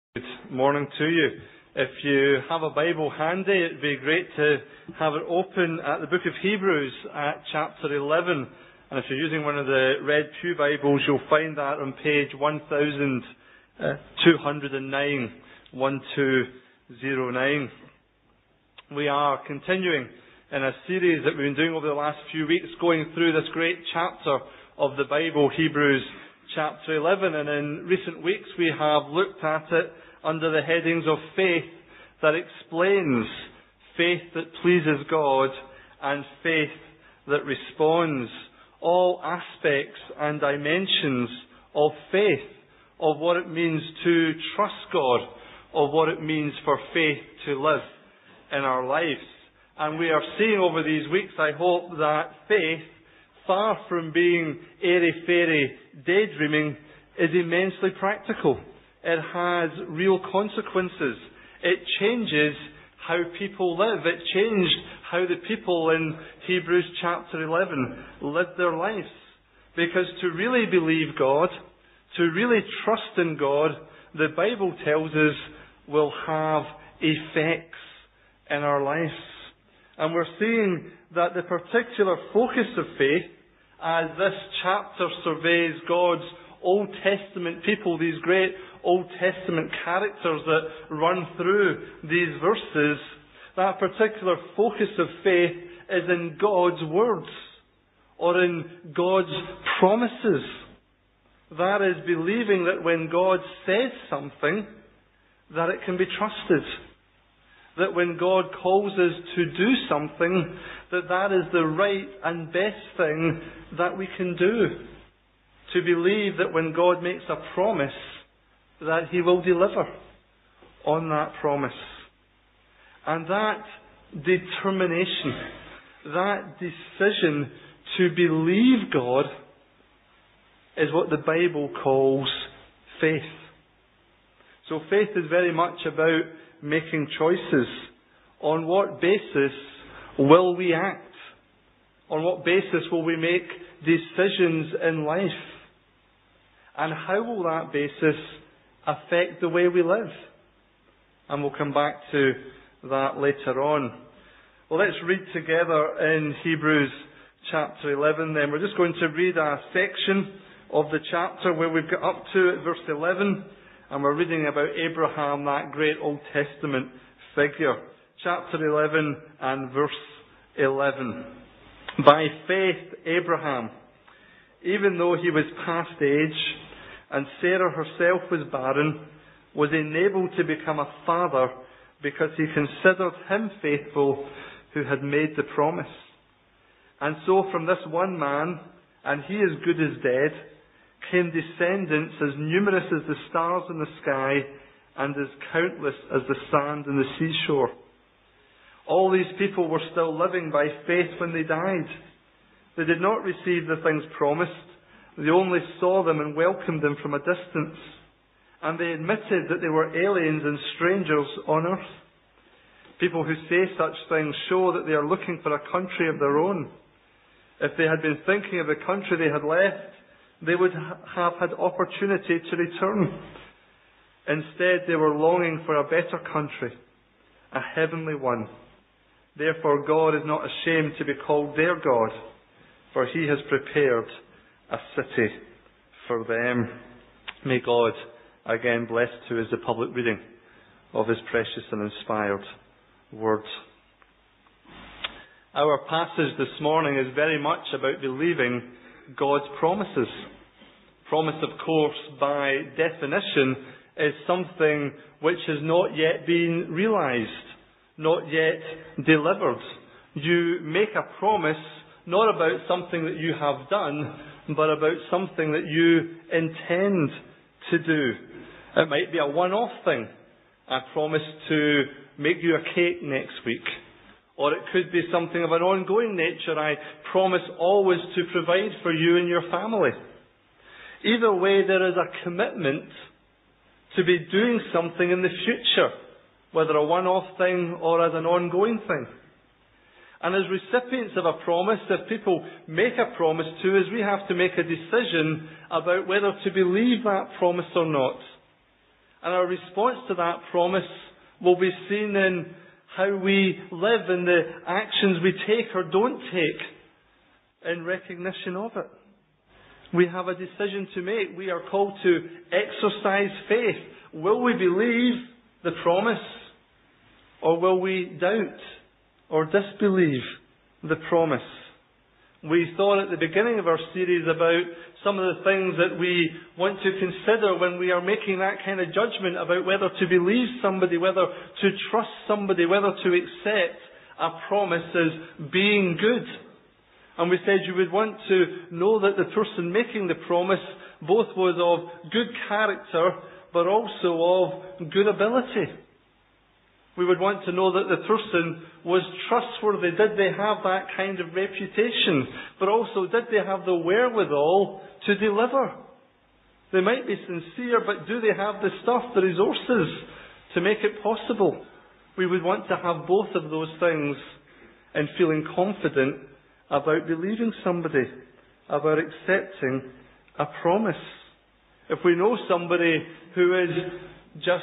Good morning to you. If you have a Bible handy, it'd be great to have it open at the book of Hebrews at chapter 11. And if you're using one of the Red Pew Bibles, you'll find that on page 1209, 1209. We are continuing in a series that we've been doing over the last few weeks, going through this great chapter of the Bible, Hebrews chapter 11, and in recent weeks we have looked at it under the headings of faith that explains, faith that pleases God, and faith that responds. All aspects and dimensions of faith, of what it means to trust God, of what it means for faith to live in our lives. And we are seeing over these weeks, I hope, that faith, far from being airy-fairy daydreaming, is immensely practical. It has real consequences. It changes how people live. It changed how the people in Hebrews chapter 11 lived their lives. Because to really believe God, to really trust in God, the Bible tells us will have effects in our lives. And we're seeing that the particular focus of faith, as this chapter surveys God's Old Testament people, these great Old Testament characters that run through these verses, that particular focus of faith is in God's words or in God's promises. That is believing that when God says something, that it can be trusted. That when God calls us to do something, that is the right and best thing that we can do. To believe that when God makes a promise, that He will deliver on that promise. And that determination, that decision to believe God is what the Bible calls faith. So faith is very much about making choices. On what basis will we act? On what basis will we make decisions in life? And how will that basis affect the way we live? And we'll come back to that later on. Well, let's read together in Hebrews chapter 11 then. We're just going to read a section of the chapter where we've got up to at verse 11. And we're reading about Abraham, that great Old Testament figure. Chapter 11 and verse 11. By faith, Abraham, even though he was past age, and Sarah herself was barren, was enabled to become a father because he considered him faithful who had made the promise. And so from this one man, and he as good as dead, came descendants as numerous as the stars in the sky and as countless as the sand in the seashore. All these people were still living by faith when they died. They did not receive the things promised. They only saw them and welcomed them from a distance. And they admitted that they were aliens and strangers on earth. People who say such things show that they are looking for a country of their own. If they had been thinking of the country they had left, they would have had opportunity to return. Instead, they were longing for a better country, a heavenly one. Therefore, God is not ashamed to be called their God, for He has prepared a city for them. May God again bless to us the public reading of His precious and inspired words. Our passage this morning is very much about believing God's promises. Promise, of course, by definition, is something which has not yet been realized, not yet delivered. You make a promise not about something that you have done, but about something that you intend to do. It might be a one-off thing. I promise to make you a cake next week. Or it could be something of an ongoing nature. I promise always to provide for you and your family. Either way, there is a commitment to be doing something in the future, whether a one-off thing or as an ongoing thing. And as recipients of a promise, if people make a promise to us, we have to make a decision about whether to believe that promise or not. And our response to that promise will be seen in how we live and the actions we take or don't take in recognition of it. We have a decision to make. We are called to exercise faith. Will we believe the promise, or will we doubt or disbelieve the promise? We thought at the beginning of our series about some of the things that we want to consider when we are making that kind of judgment about whether to believe somebody, whether to trust somebody, whether to accept a promise as being good. And we said you would want to know that the person making the promise both was of good character, but also of good ability. We would want to know that the person was trustworthy. Did they have that kind of reputation? But also, did they have the wherewithal to deliver? They might be sincere, but do they have the stuff, the resources to make it possible? We would want to have both of those things and feeling confident about believing somebody, about accepting a promise. If we know somebody who is just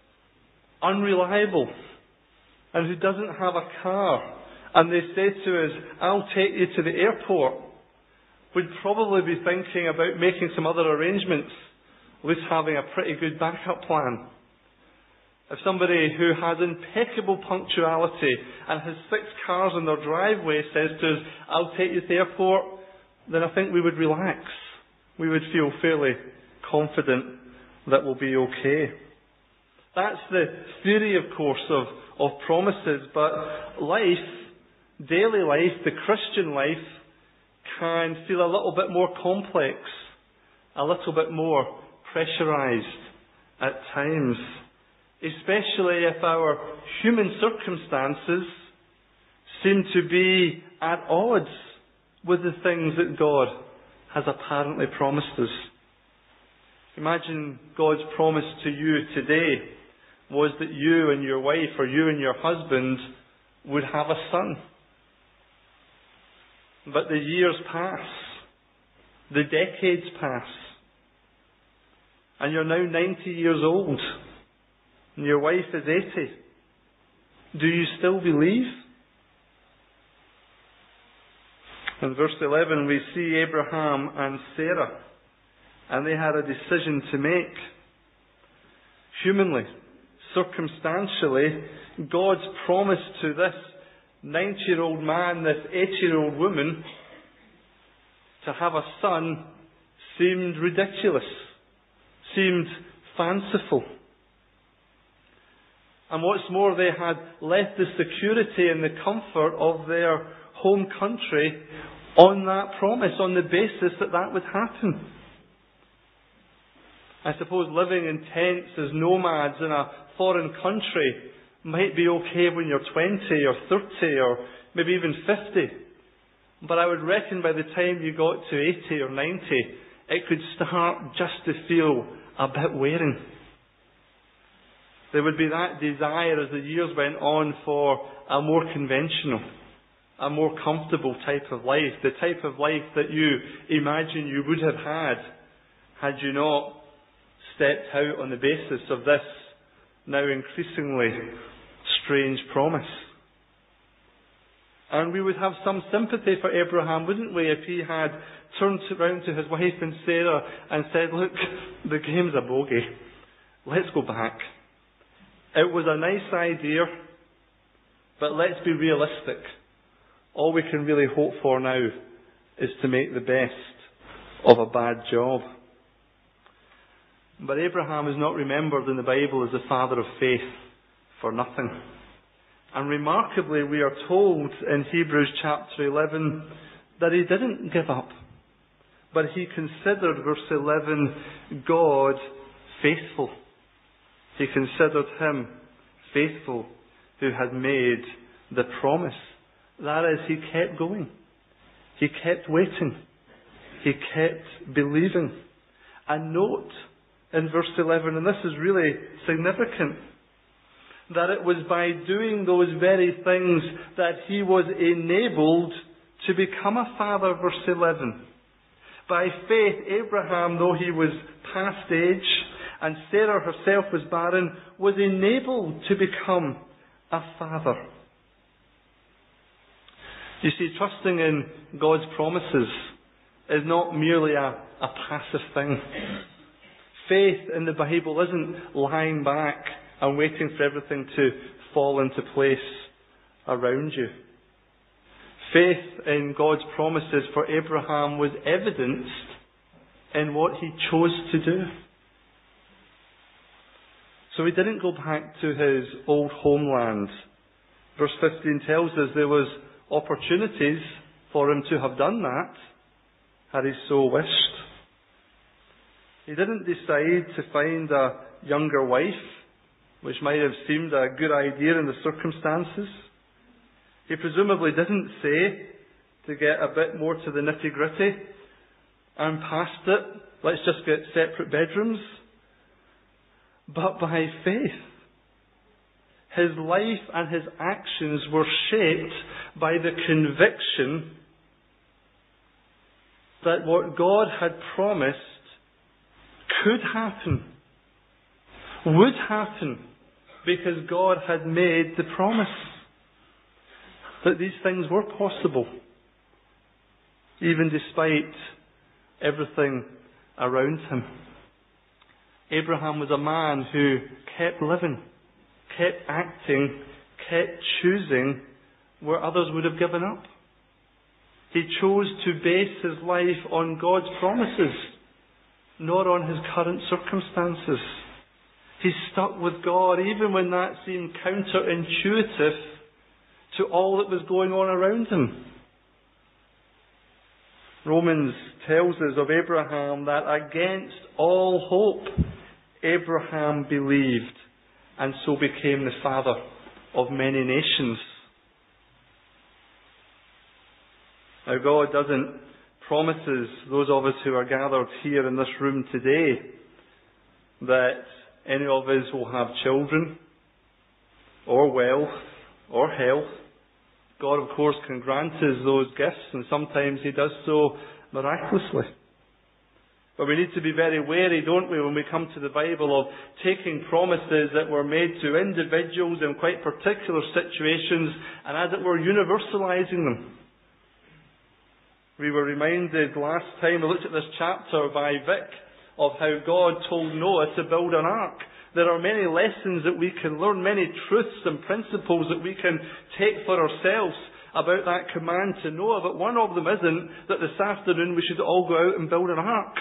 unreliable and who doesn't have a car, and they say to us, I'll take you to the airport, we'd probably be thinking about making some other arrangements, at least having a pretty good backup plan. If somebody who has impeccable punctuality and has 6 cars in their driveway says to us, I'll take you to the airport, then I think we would relax. We would feel fairly confident that we'll be okay. That's the theory, of course, of promises. But life, daily life, the Christian life, can feel a little bit more complex, a little bit more pressurized at times. Especially if our human circumstances seem to be at odds with the things that God has apparently promised us. Imagine God's promise to you today was that you and your wife or you and your husband would have a son. But the years pass, the decades pass, and you're now 90 years old, and your wife is 80. Do you still believe? In verse 11 we see Abraham and Sarah, and they had a decision to make. Humanly, circumstantially, God's promise to this 90-year-old man, this 80-year-old woman, to have a son seemed ridiculous, seemed fanciful. And what's more, they had left the security and the comfort of their home country on that promise, on the basis that that would happen. I suppose living in tents as nomads in a foreign country might be okay when you're 20 or 30 or maybe even 50. But I would reckon by the time you got to 80 or 90, it could start just to feel a bit wearing. There would be that desire as the years went on for a more conventional, a more comfortable type of life. The type of life that you imagine you would have had you not stepped out on the basis of this now increasingly strange promise. And we would have some sympathy for Abraham, wouldn't we, if he had turned around to his wife and Sarah and said, look, the game's a bogey. Let's go back. It was a nice idea, but let's be realistic. All we can really hope for now is to make the best of a bad job. But Abraham is not remembered in the Bible as the father of faith for nothing. And remarkably, we are told in Hebrews chapter 11 that he didn't give up, but he considered, verse 11, God faithful. He considered him faithful who had made the promise. That is, he kept going. He kept waiting. He kept believing. And note in verse 11, and this is really significant, that it was by doing those very things that he was enabled to become a father, verse 11. By faith, Abraham, though he was past age, and Sarah herself was barren, was enabled to become a father. You see, trusting in God's promises is not merely a passive thing. Faith in the Bible isn't lying back and waiting for everything to fall into place around you. Faith in God's promises for Abraham was evidenced in what he chose to do. So he didn't go back to his old homeland. Verse 15 tells us there was opportunities for him to have done that, had he so wished. He didn't decide to find a younger wife, which might have seemed a good idea in the circumstances. He presumably didn't say, to get a bit more to the nitty-gritty, "I'm past it, let's just get separate bedrooms." But by faith, his life and his actions were shaped by the conviction that what God had promised could happen, would happen, because God had made the promise that these things were possible, even despite everything around him. Abraham was a man who kept living, kept acting, kept choosing where others would have given up. He chose to base his life on God's promises, not on his current circumstances. He stuck with God even when that seemed counterintuitive to all that was going on around him. Romans tells us of Abraham that against all hope, Abraham believed and so became the father of many nations. Now, God doesn't promise us, those of us who are gathered here in this room today, that any of us will have children or wealth or health. God, of course, can grant us those gifts, and sometimes He does so miraculously. But we need to be very wary, don't we, when we come to the Bible, of taking promises that were made to individuals in quite particular situations and, as it were, universalizing them. We were reminded last time we looked at this chapter by Vic of how God told Noah to build an ark. There are many lessons that we can learn, many truths and principles that we can take for ourselves about that command to Noah, but one of them isn't that this afternoon we should all go out and build an ark.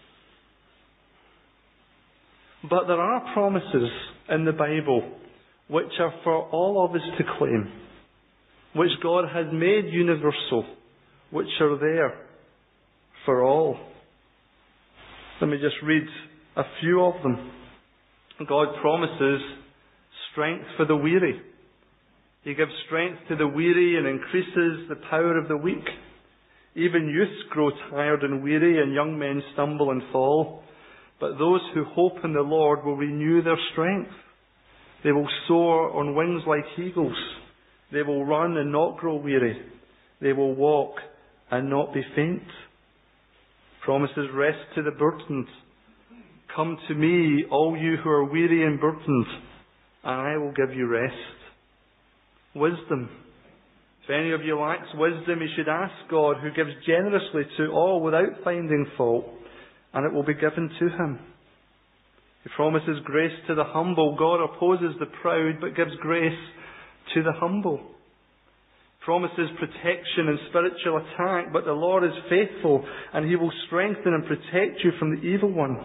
But there are promises in the Bible which are for all of us to claim, which God has made universal, which are there for all. Let me just read a few of them. God promises strength for the weary. He gives strength to the weary and increases the power of the weak. Even youths grow tired and weary, and young men stumble and fall. But those who hope in the Lord will renew their strength. They will soar on wings like eagles. They will run and not grow weary. They will walk and not be faint. Promises rest to the burdened. Come to me, all you who are weary and burdened, and I will give you rest. Wisdom. If any of you lacks wisdom, you should ask God, who gives generously to all without finding fault, and it will be given to him. He promises grace to the humble. God opposes the proud, but gives grace to the humble. Promises protection and spiritual attack, but the Lord is faithful, and He will strengthen and protect you from the evil one.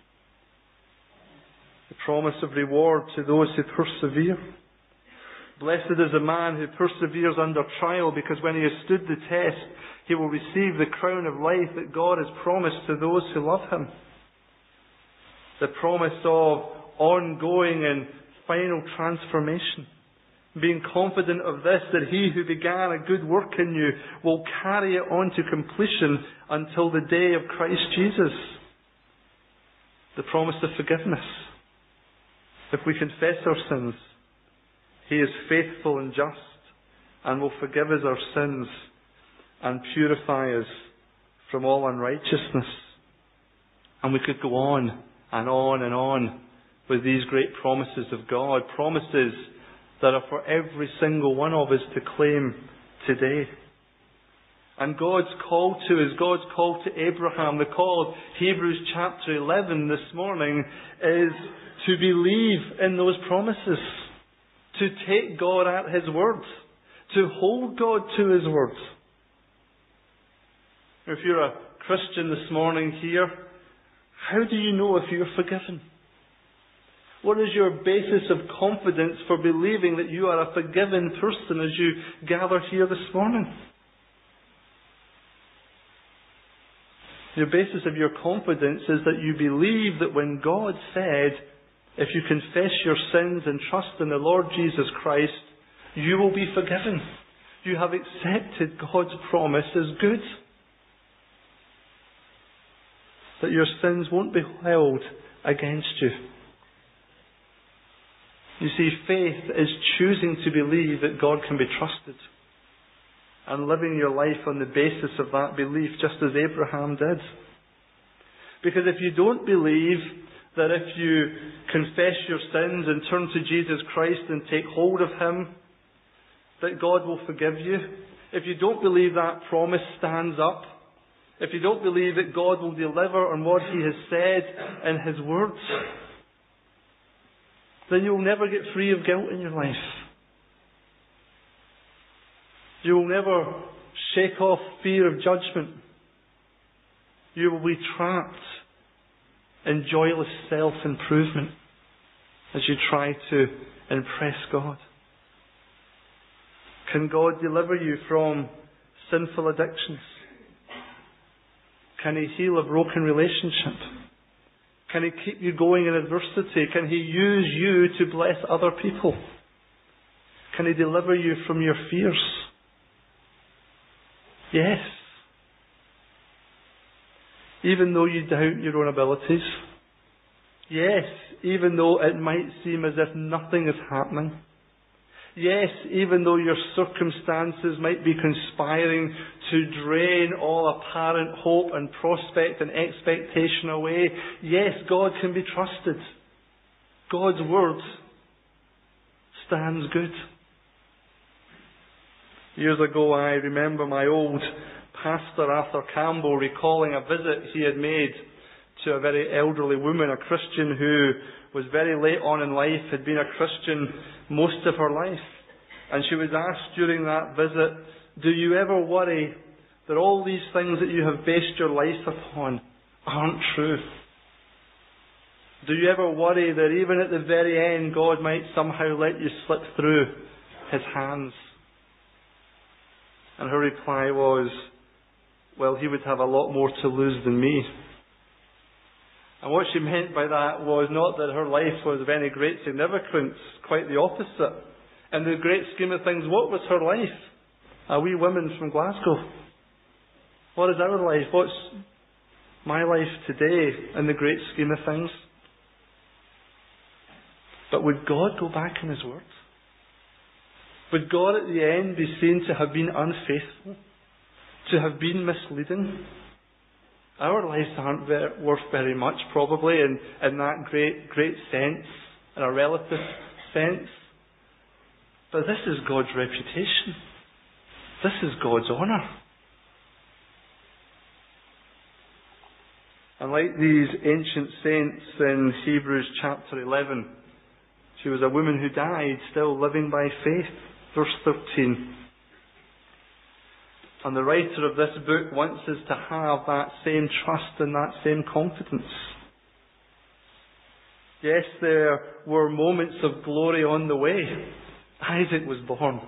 The promise of reward to those who persevere. Blessed is the man who perseveres under trial, because when he has stood the test, he will receive the crown of life that God has promised to those who love Him. The promise of ongoing and final transformation. Being confident of this, that He who began a good work in you will carry it on to completion until the day of Christ Jesus. The promise of forgiveness. If we confess our sins, He is faithful and just and will forgive us our sins and purify us from all unrighteousness. And we could go on and on with these great promises of God, promises that are for every single one of us to claim today. And God's call to Abraham, the call of Hebrews chapter 11 this morning, is to believe in those promises, to take God at His word, to hold God to His word. If you're a Christian this morning here, how do you know if you're forgiven? What is your basis of confidence for believing that you are a forgiven person as you gather here this morning? The basis of your confidence is that you believe that when God said, if you confess your sins and trust in the Lord Jesus Christ, you will be forgiven. You have accepted God's promise as good. That your sins won't be held against you. You see, faith is choosing to believe that God can be trusted and living your life on the basis of that belief, just as Abraham did. Because if you don't believe that if you confess your sins and turn to Jesus Christ and take hold of Him, that God will forgive you, if you don't believe that promise stands up, if you don't believe that God will deliver on what He has said in His words, then you'll never get free of guilt in your life. You will never shake off fear of judgment. You will be trapped in joyless self-improvement as you try to impress God. Can God deliver you from sinful addictions? Can He heal a broken relationship? Can He keep you going in adversity? Can He use you to bless other people? Can He deliver you from your fears? Yes. Even though you doubt your own abilities. Yes, even though it might seem as if nothing is happening. Yes, even though your circumstances might be conspiring to drain all apparent hope and prospect and expectation away. Yes, God can be trusted. God's word stands good. Years ago, I remember my old pastor, Arthur Campbell, recalling a visit he had made to a very elderly woman, a Christian who was very late on in life, had been a Christian most of her life. And she was asked during that visit, do you ever worry that all these things that you have based your life upon aren't true? Do you ever worry that even at the very end, God might somehow let you slip through His hands? And her reply was, well, He would have a lot more to lose than me. And what she meant by that was not that her life was of any great significance, quite the opposite. In the great scheme of things, what was her life? A wee woman from Glasgow. What is our life? What's my life today in the great scheme of things? But would God go back in His word? Would God at the end be seen to have been unfaithful? To have been misleading? Our lives aren't worth very much, probably, in that great sense, in a relative sense. But this is God's reputation. This is God's honour. And like these ancient saints in Hebrews chapter 11, she was a woman who died still living by faith. Verse 13. And the writer of this book wants us to have that same trust and that same confidence. Yes, there were moments of glory on the way. Isaac was born.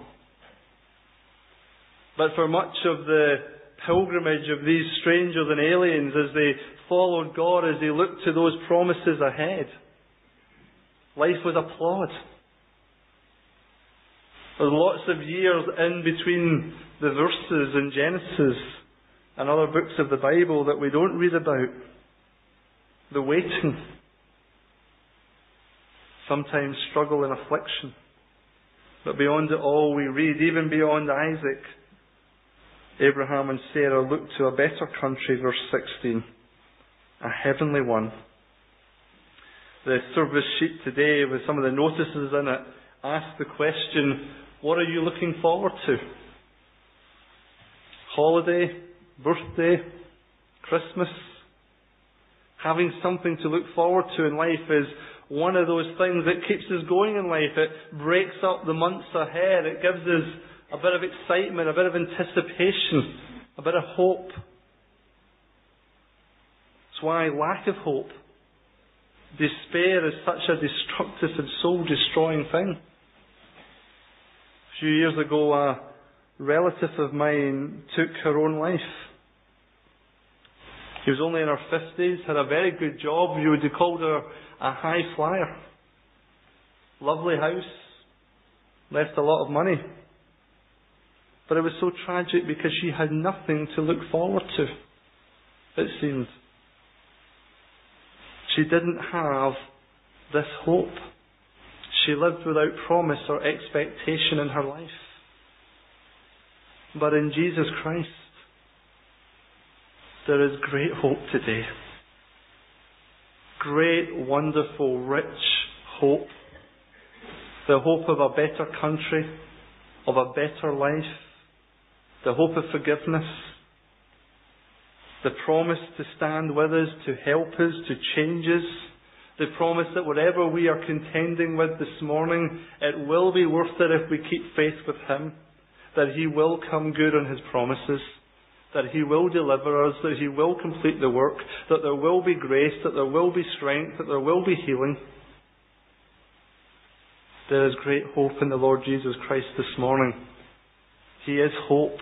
But for much of the pilgrimage of these strangers and aliens as they followed God, as they looked to those promises ahead, life was a plod. There's lots of years in between the verses in Genesis and other books of the Bible that we don't read about. The waiting. Sometimes struggle and affliction. But beyond it all we read, even beyond Isaac, Abraham and Sarah looked to a better country, verse 16. A heavenly one. The service sheet today, with some of the notices in it, asks the question, what are you looking forward to? Holiday, birthday, Christmas? Having something to look forward to in life is one of those things that keeps us going in life. It breaks up the months ahead. It gives us a bit of excitement, a bit of anticipation, a bit of hope. That's why lack of hope, despair, is such a destructive and soul-destroying thing. A few years ago, a relative of mine took her own life. She was only in her 50s, had a very good job. You would have called her a high flyer. Lovely house, left a lot of money. But it was so tragic because she had nothing to look forward to, it seemed. She didn't have this hope. She lived without promise or expectation in her life. But in Jesus Christ, there is great hope today. Great, wonderful, rich hope. The hope of a better country, of a better life. The hope of forgiveness. The promise to stand with us, to help us, to change us. The promise that whatever we are contending with this morning, it will be worth it if we keep faith with Him. That He will come good on His promises. That He will deliver us, that He will complete the work, that there will be grace, that there will be strength, that there will be healing. There is great hope in the Lord Jesus Christ this morning. He is hope.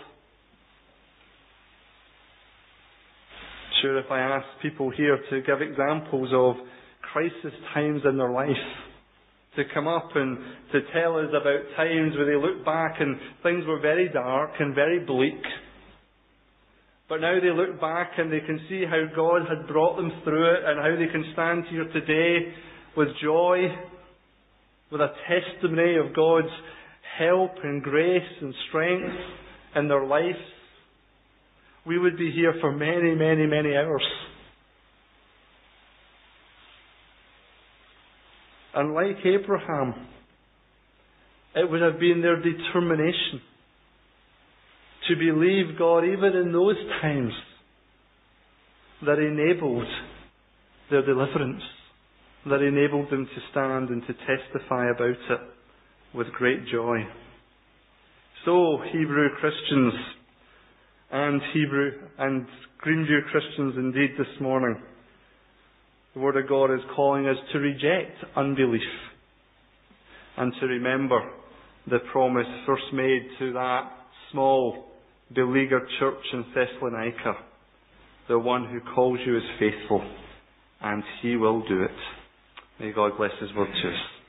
Sure, if I ask people here to give examples of crisis times in their life, to come up and to tell us about times where they look back and things were very dark and very bleak, but now they look back and they can see how God had brought them through it and how they can stand here today with joy, with a testimony of God's help and grace and strength in their lives. We would be here for many, many, many hours. And like Abraham, it would have been their determination to believe God even in those times that enabled their deliverance, that enabled them to stand and to testify about it with great joy. So, Hebrew Christians and Greenview Christians indeed this morning, the Word of God is calling us to reject unbelief and to remember the promise first made to that small, beleaguered church in Thessalonica. The one who calls you is faithful, and He will do it. May God bless His word to us.